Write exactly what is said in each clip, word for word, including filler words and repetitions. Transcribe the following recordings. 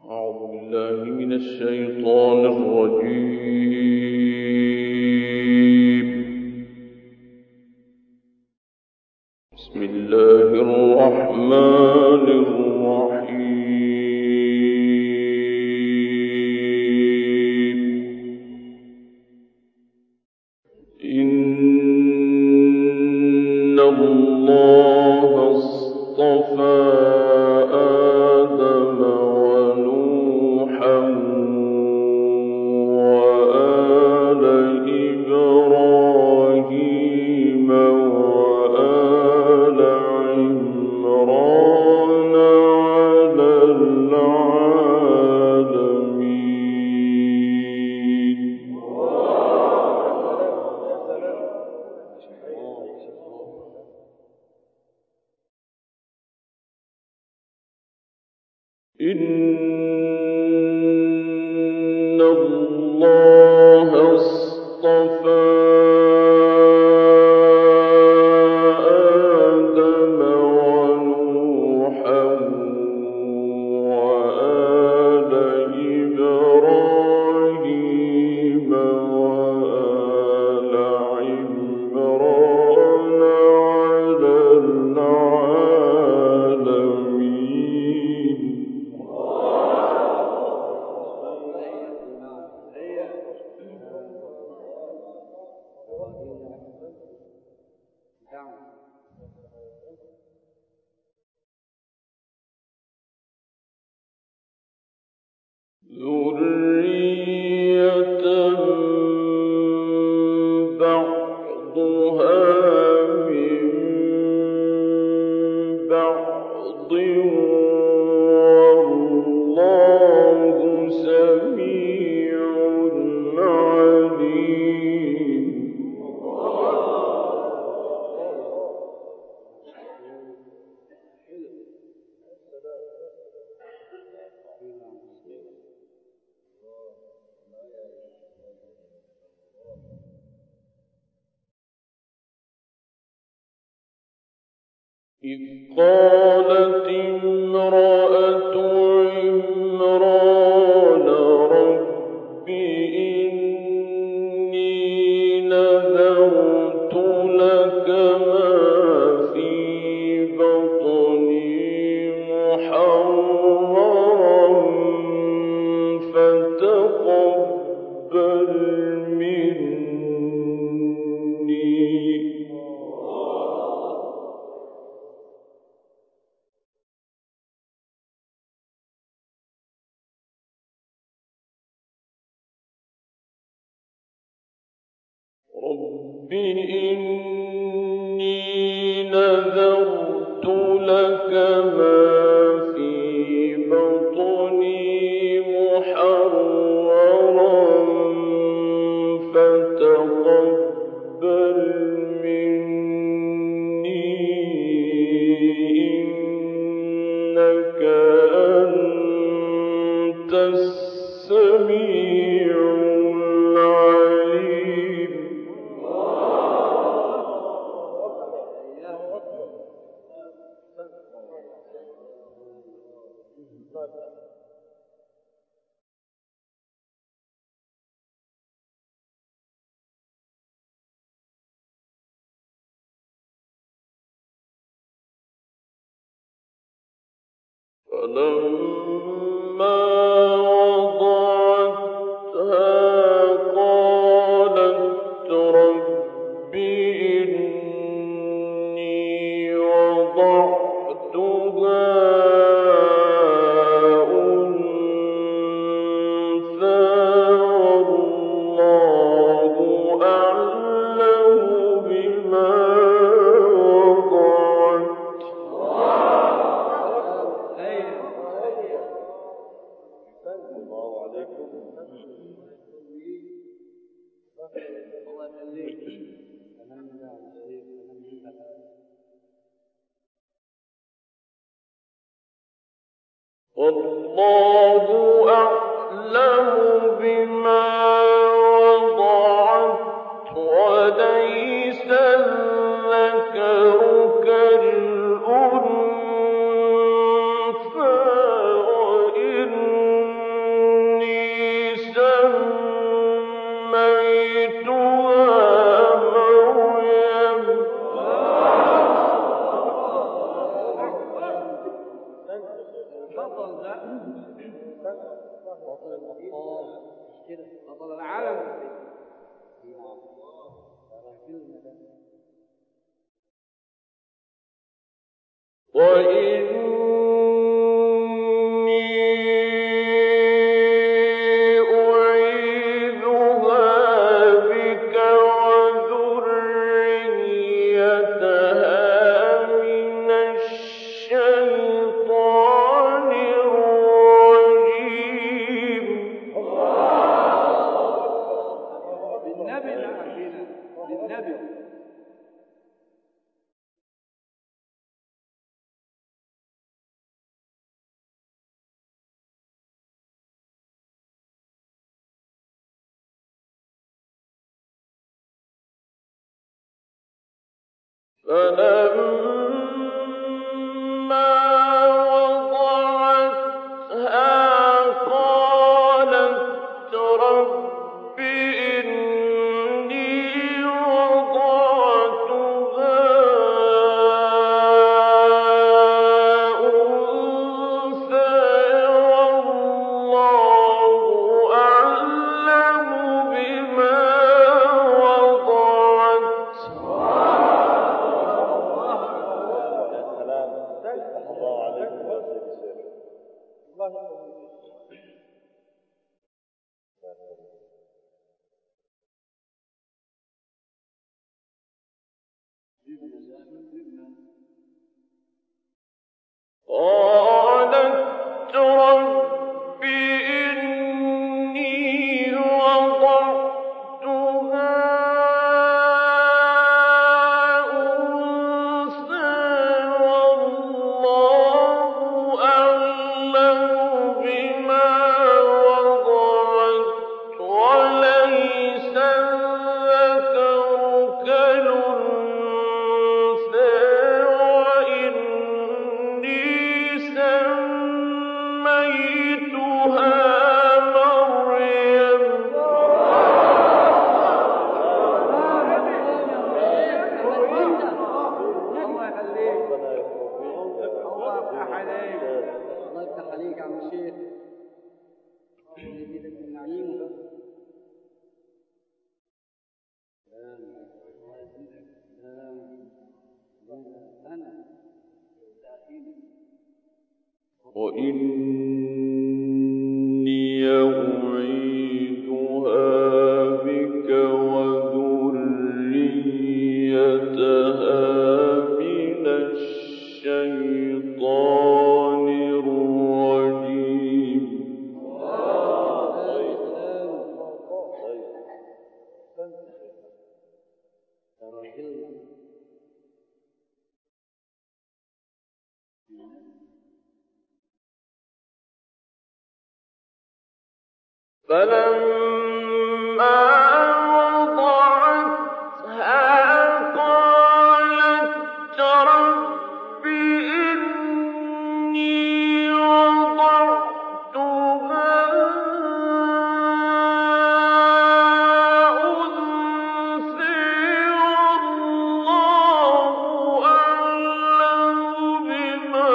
أعوذ بالله من الشيطان الرجيم. بسم الله الرحمن الرحيم. إن الله اصطفى إن الله اصطفى آدم ونوحا وآل إبراهيم وآل عمران على العالمين. ذرية بعضها من بعض والله سميع عليم. إذ قالت امرأة عمران رب إني نذرت لك ما في بطني محررا فتقبل مني. رب إني نذرت لك ما في بطني محررا فتقبل مني إنك أنت السميع العليم. فلما وضعتها قالت رب إني وضعتها أنثى والله أعلم بما وضعت. والله أعلم بما وضعت وليس الذكر كالأنثى وإن بطل ده بطل الأبطال كده بطل العالم وإني أعيذها بك وذريتها من الشيطان الرجيم. بالنبي نعمنا بالنبي فلما وضعتها قالت رب إني وضعتها أنثى والله أعلم بما وضعت. الله عليكم يا سيدي الشيخ. الله قالت رب إني وضعتها أنثى والله أعلم بما وضعت وليس الذكر كالأنثى وإني سميتها مريم. الله يخليك الله يفتح عليك الله يفتح عليك يا عم الشيخ يزيدك من نعيمه. الله يزيدك أنا وإني أعيذها بك وذريتها من الشيطان الرجيم. فلما وضعتها قالت رب إني وضعتها أنثى والله أعلم بما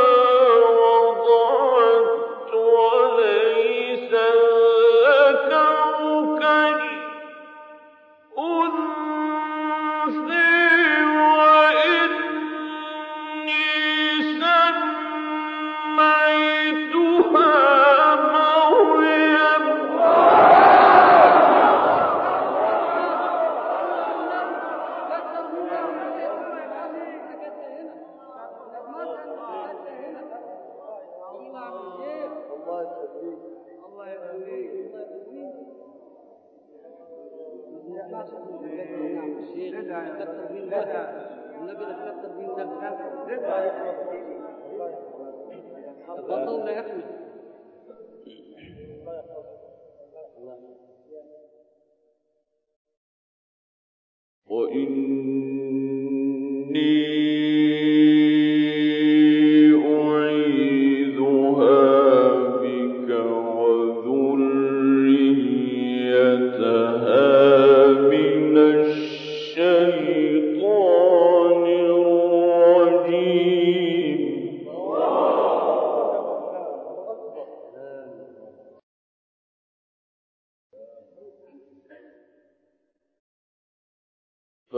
وضعت وليس بطلنا يا احمد وإني أعيذها بك وذريتها من الشيطان الرجيم.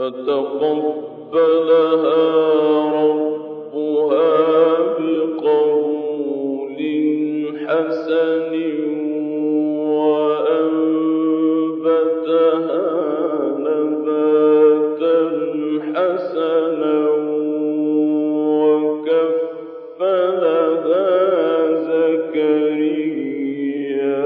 فتقبلها ربها بقبول حسن وأنبتها نباتا حسنا وكفلها زكريا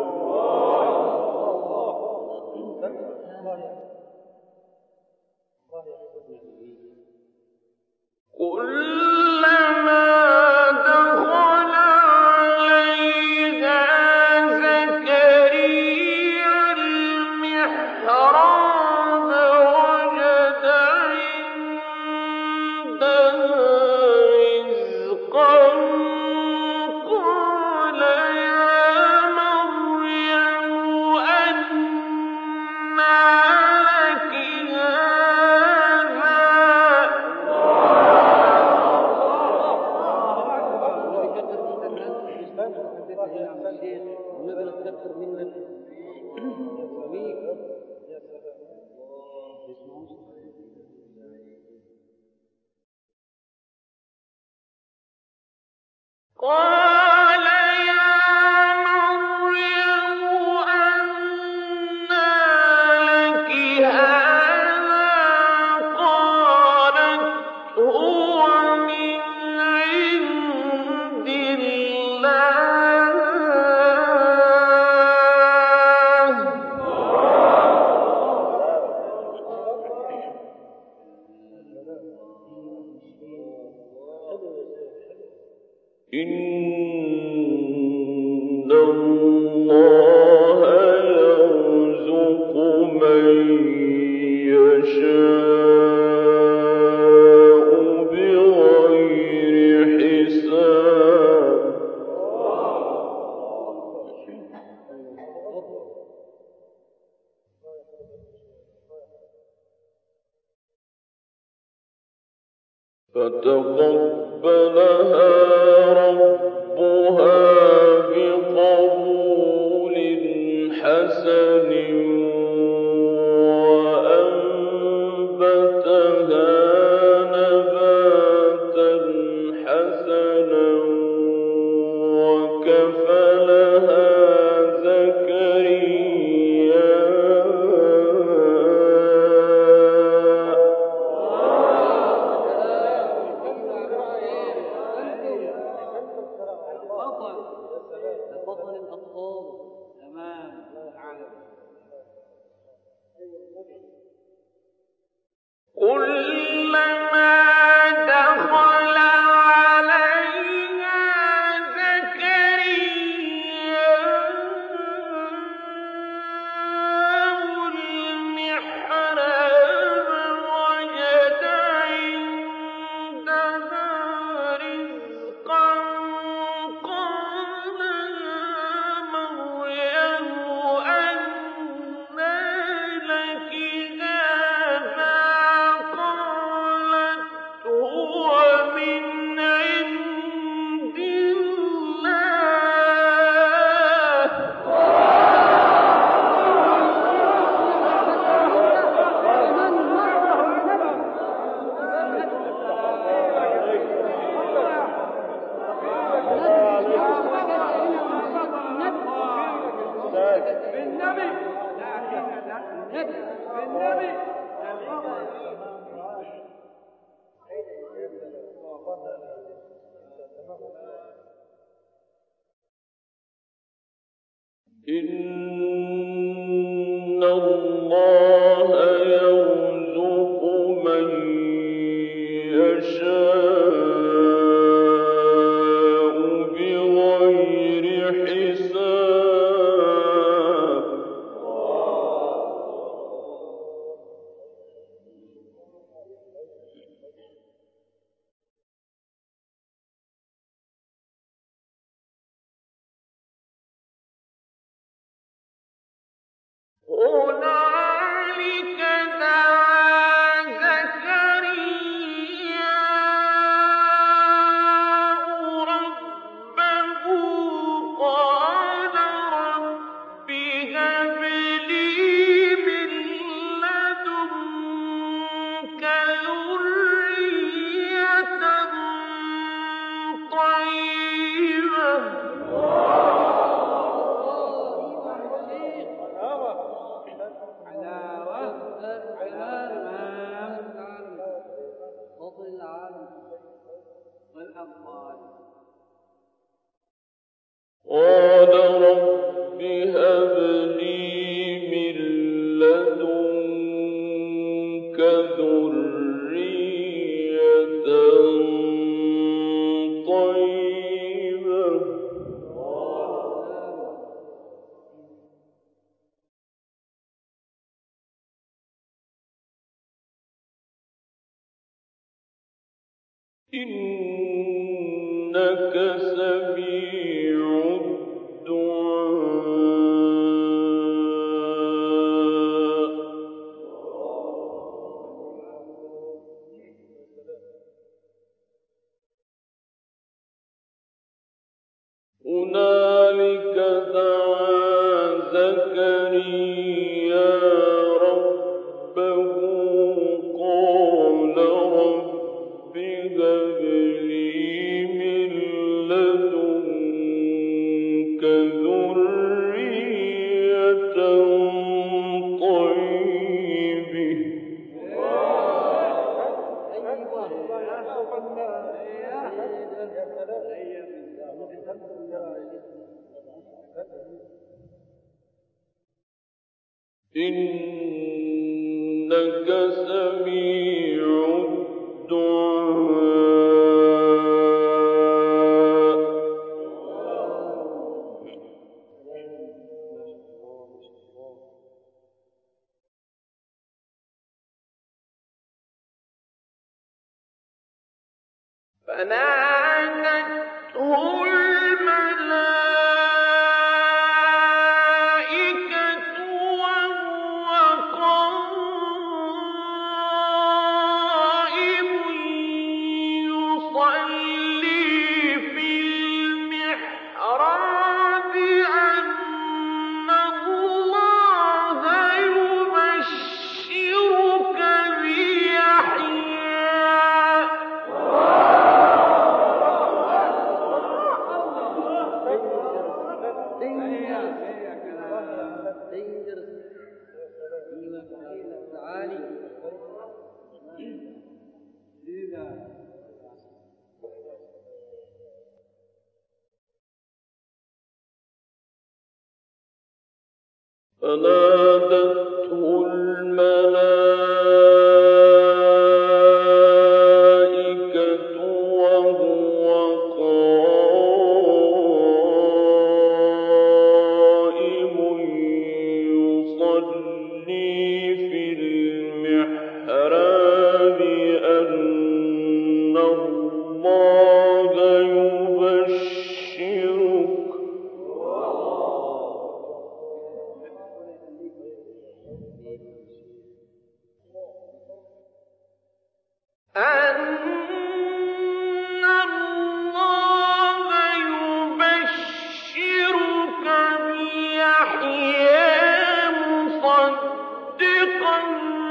كلما دخل عليها زكريا المحراب وجد عندها رزقا قال يا مريم أنى لك قال يا مريم أنى لك هذا قالت هو من عند الله إن الله يرزق من يشاء بغير حساب فتقبلها ربها بقبول حسن وأنبتها نباتا حسنا وكفلها زكريا كلما دخل عليها زكريا المحراب وجد عندها رزقا قال يا مريم أنى لك هذا قالت هو من عند إن الله يرزق من يشاء بغير حساب هنالك دعا زكريا ربه قال رب هب لي من لدنك قال رب هب لي من لدنك ذرية طيبة إنك سميع الدعاء. هنالك دعا زكريا ربه قال رب هب لي من لدنك ذرية طيبة إنك سميع الدعاء. فنادته الملائكة وهو قائم يصلي في المحراب أن الله يبشرك بيحيى فنادته الملائكة وهو قائم يصلي في المحراب أن الله يبشرك أن الله يبشرك بيحيى مصدقا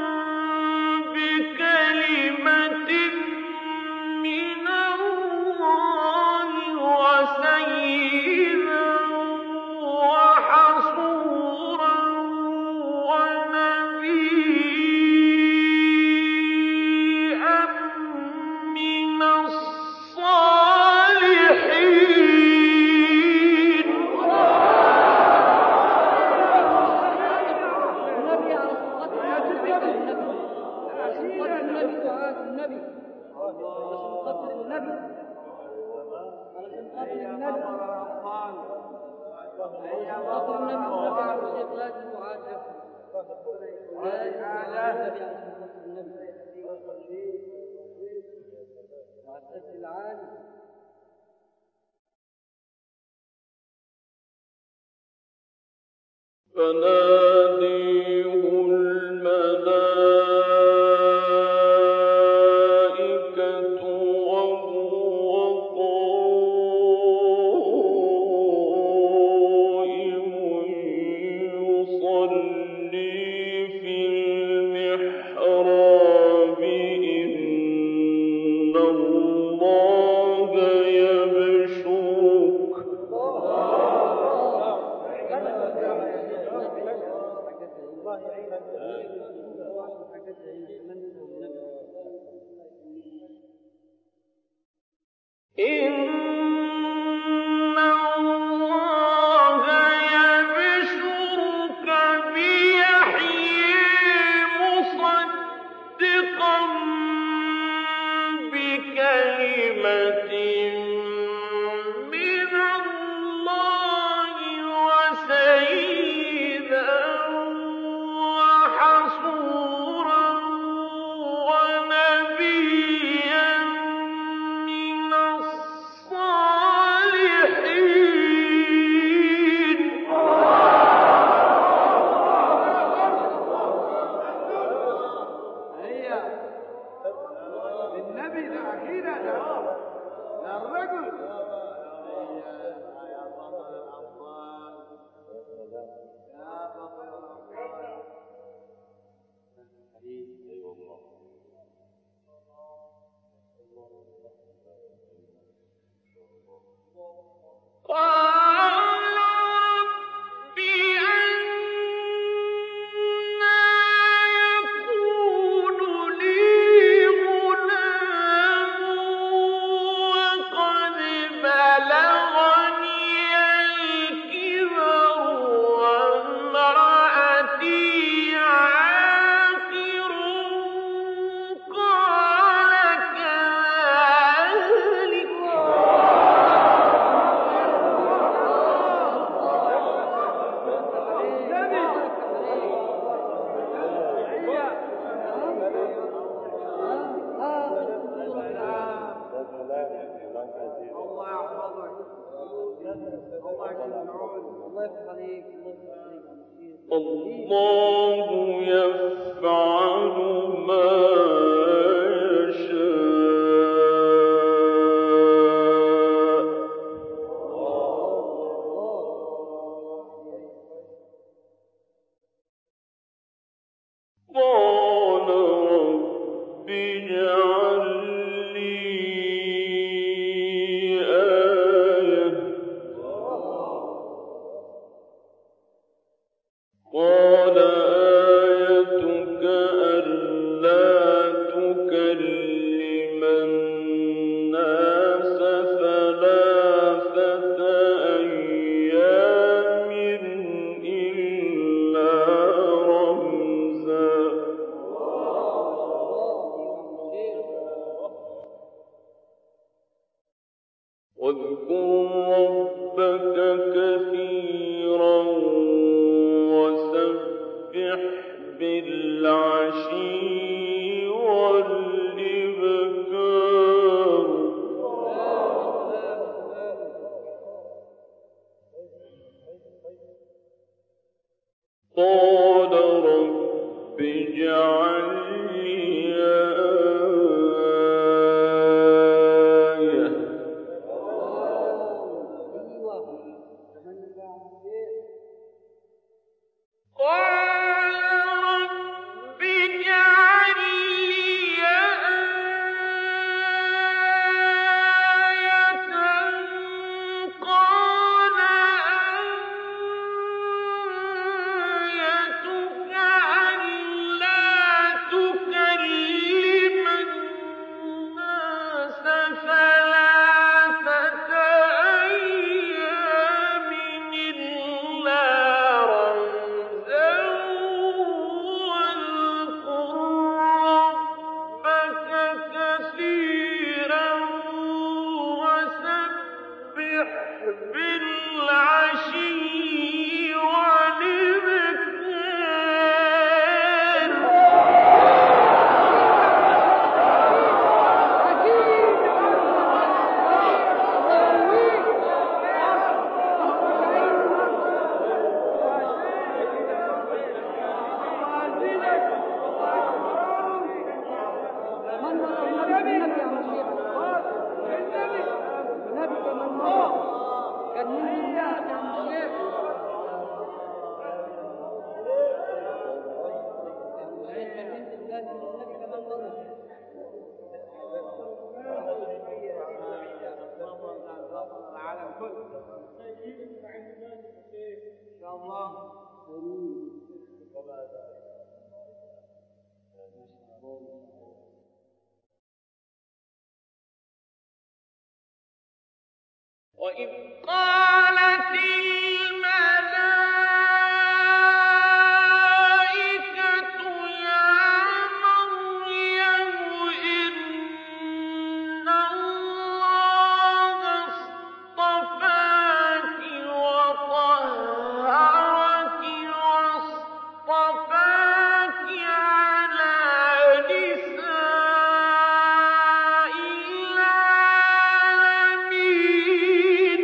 بكلمة من الله وسيدا وحصورا ونبيا من الصالحين. فناديه الملائكة وهو قائم يصلي في المحراب إن الله يبشرك الله يفعل ما قال رب اجعل لي آية قال آيتك ألا تكلم الناس ثلاثة أيام إلا رمزا واذكر ربك كثيرا وسبح بالعشي والإبكار قال رب اجعل لي آية قال رب اجعل لي آية قال آيتك ألا تكلم الناس ثلاثة أيام إلا رمزا واذكر ربك كثيرا وسبح بالعشي والإبكار وإذ قالت الملائكة يا مريم إن الله اصطفاك وطهرك واصطفاك على نساء العالمين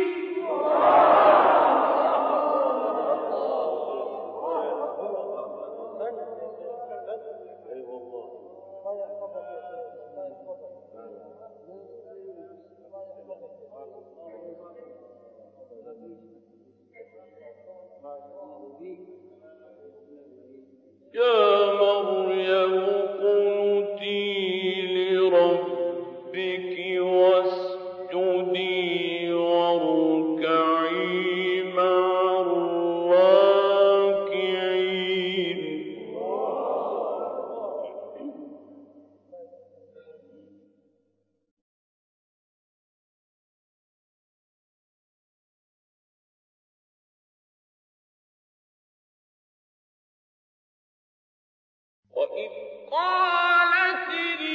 يا مريم اقنتي لربك واسجدي واركعي مع الراكعين وإذ قالت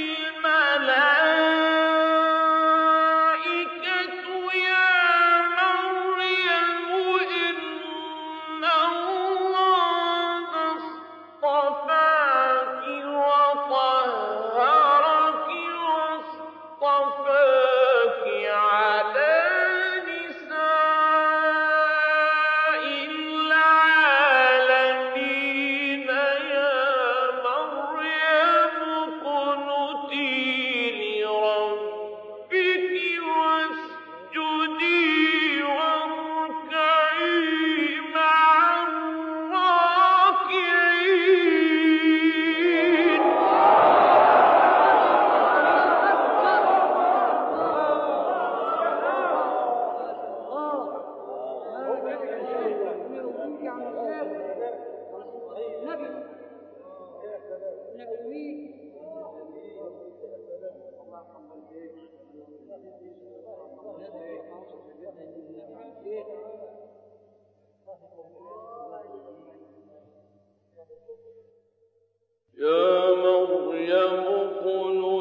الملائكة يا مريم إن الله اصطفاك وطهرك واصطفاك على نساء يا مريم اقنتي